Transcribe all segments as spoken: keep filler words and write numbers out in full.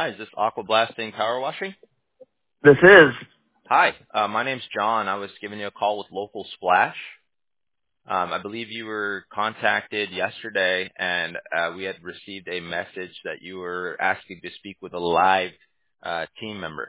Hi, is this Aqua Blasting Power Washing? This is. Hi, uh, my name's John. I was giving you a call with Local Splash. Um, I believe you were contacted yesterday, and uh, we had received a message that you were asking to speak with a live uh, team member.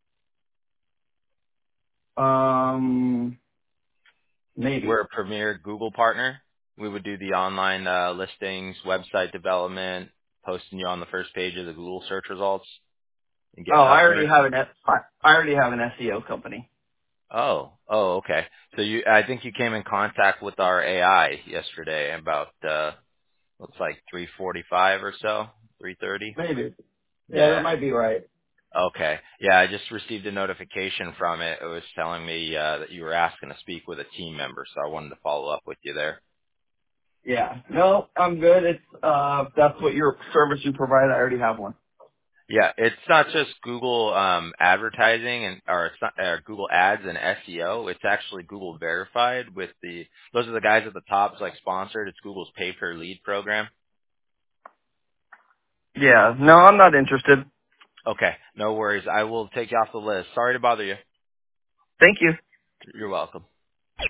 Um, maybe. We're a premier Google partner. We would do the online uh, listings, website development, posting you on the first page of the Google search results. And get, Oh, uh, I bring, already have an S- I I already have an S E O company. Oh, oh, okay. So you, I think you came in contact with our A I yesterday about, uh, looks like three forty-five or so, three thirty. Maybe. Yeah, that Yeah. might be right. Okay. Yeah, I just received a notification from it. It was telling me, uh, that you were asking to speak with a team member, so I wanted to follow up with you there. Yeah. No, I'm good. It's uh, if that's what your service you provide. I already have one. Yeah, it's not just Google um, advertising and or it's not uh, Google Ads and S E O. It's actually Google verified with the those are the guys at the top. It's like sponsored. It's Google's pay per lead program. Yeah. No, I'm not interested. Okay, no worries. I will take you off the list. Sorry to bother you. Thank you. You're welcome.